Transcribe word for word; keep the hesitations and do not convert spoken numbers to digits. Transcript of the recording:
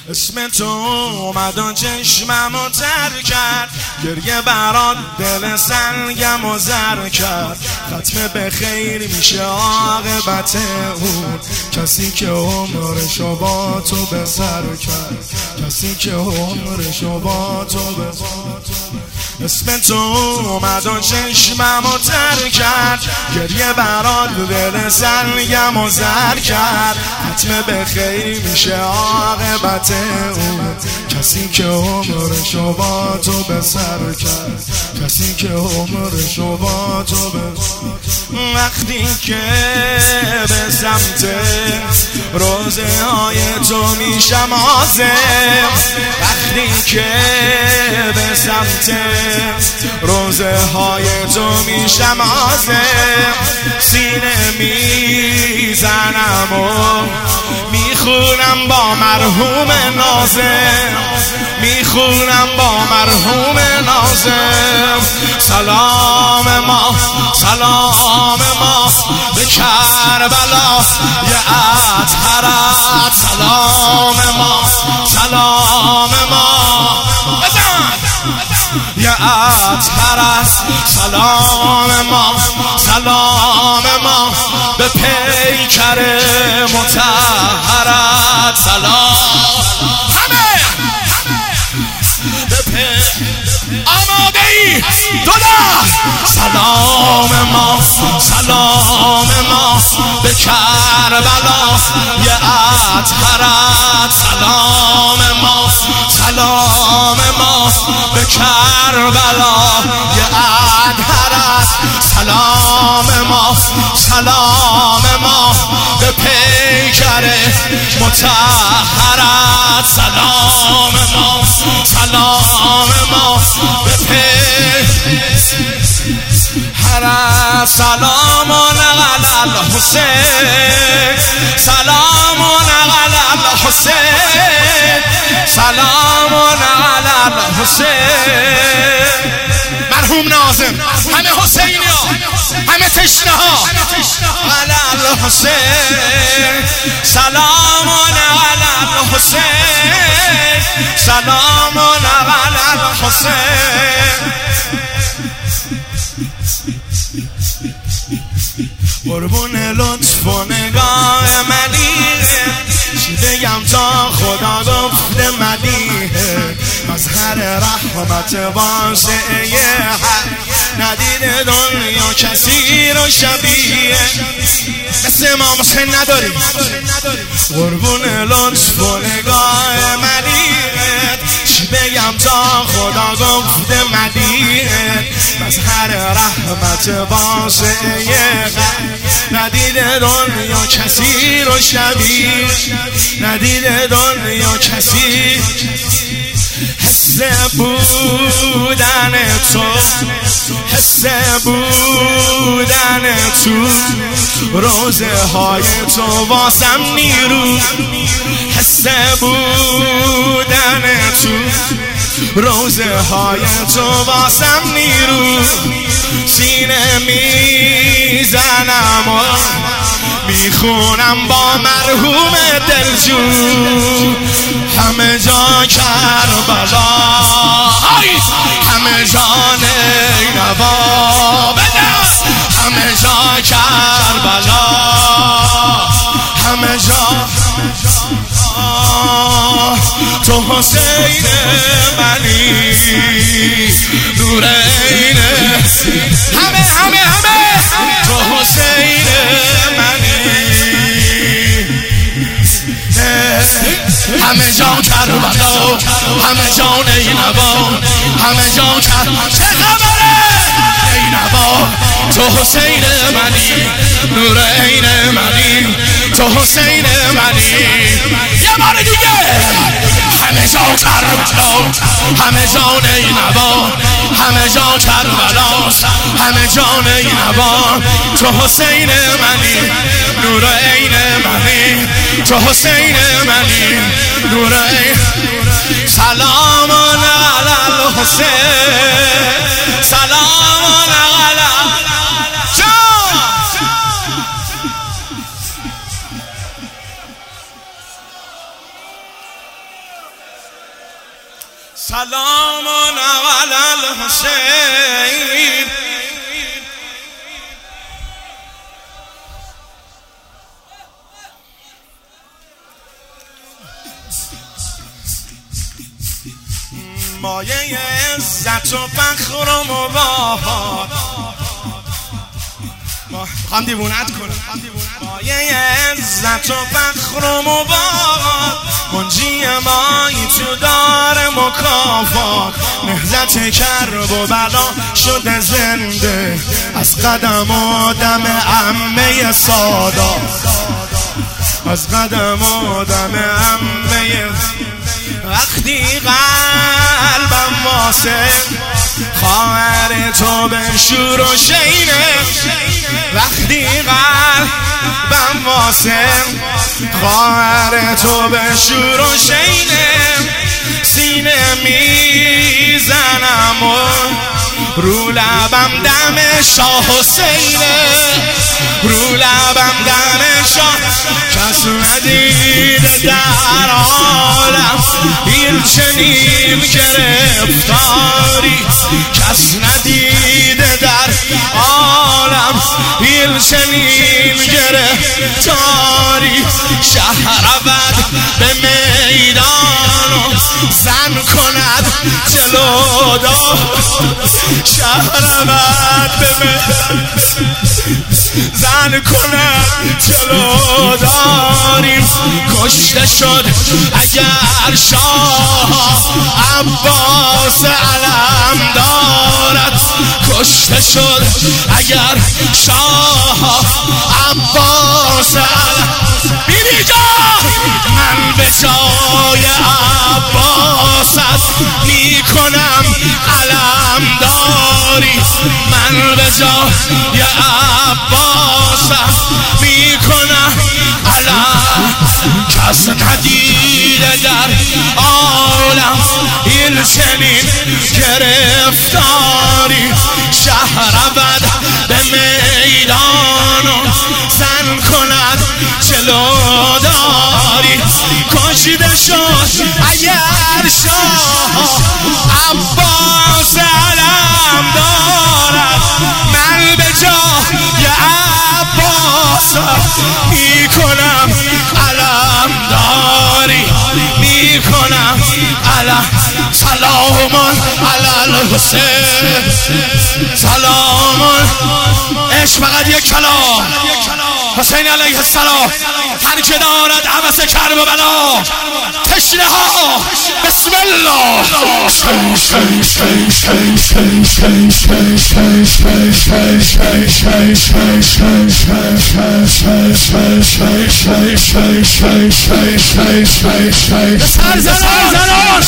اسم تو اومد و چشممو تر کرد، گریه برات دل سنگم و زر کرد. ختم به خیر میشه عاقبت اون کسی که عمرشو با تو به سر کرد، کسی که عمرشو با تو به سر. اسم تو اومد و چشممو تر کرد، گریه برات دل سنگم و زر کرد. ختم به خیر میشه عاقبت اون کسی که عمرشو با تو به سر کرد، کسی که عمرشو با تو به. وقتی که به سمت روزه های تو میشم آزم، وقتی که به سمت روزه های تو میشم آزم، سینه میزنم و میخونم با مرحوم ناظم، میخونم با مرحوم ناظم. سلام ما سلام ما به کربلا یه اطهرت، سلام ما سلام ما بزن یه اطهرت، سلام ما سلام ما به پیکر مطهرت. سلام همه به پیکر آماده ای دودا. سلام ما سلام ما به کربلا یه اطهرت، سلام ما سلام ما به کربلا یه اطهرت، سلام ما سلام ما به پیکر مطهرت. سلام ما سلام ما به پیکر. سلام علی الحسین، سلام علی الحسین، سلام علی الحسین. مرحوم ناظم همه حسینی ها همه تشنه ها علی الحسین، سلام علی الحسین، سلام علی الحسین. قربون لطف و نگاه ملیحه، چی بگم تا خدا گفته ملیحه. مظهر رحمت واسعه حق، ندید دنیا کسی رو شبیه مثل امام حسین نداری. قربون لطف و نگاه ملیحه، چی بگم تا خدا گفته ملیحه. مظهر رحمت واسعه حق، ندید دنیا کسی رو شبیه، ندید دنیا کسی. حس بودن تو، حس بودن تو، روزه های تو واسم نیرو. حس بودن تو، روزه های تو واسم نیرو. سینه میزنم و میخونم با مرحوم دلجو. همه جا کربلا، همه جا نینوا، همه جا کربلا، همه جا تو حسین منی، نورین همه همه همه تو حسین منی. همه جا کربلا، همه جا نینوا، همه جا کربلا. چه خبره نینوا؟ تو حسین منی، نورین منی، تو حسین منی. یه بار دیگه همه جا کربلا، همه جا نینوا، همه جا کربلا، همه جا نینوا. تو حسین منی، نورین منی، تو حسین منی، نورین. سلام علی الحسین، سلام علی جان. سلام علی الحسین مایه عزت و فخر و مباهات هم دیوونت کنم مایه عزت و فخر و مباهات منجی مایی تو دار مکافات نهضت کرب و بلا شده زنده از قدم آدم عمه سادات از قدم آدم عمه وقتی قلبم واسه خواهر تو به شور و شینه وقتی قلبم واسه خواهر تو به شور و شینه سینه میزنم و رو لبم دم شاه حسینه رو لبم دم شاه کس ندیده در عالم این چنین گرفتاری کس ندیده در عالم این چنین گرفتاری شهرآورد به میدان زن کند جلو دار شهرآورد به میدان زن کند جلو داریم کشته شد اگر شاه عباس علم دارد کشته شد اگر شاه عباس علم بیبی جان من به جای عباست میکنم علم داری من به جای عباست میکنم علم کس ندیده در عالم این چنین گرفتاری شهرآورد به میدان زن کند جلو داری کشیده شد اگر شاه عباس علم دارد من به جای عباس میکنم علم داری میکنم علم سلام علی الحسین سلام عشق فقط یک کلام حسین علیه السلام هر که دارد عبس کرب و بلا تشنه ها بسم الله سر زناش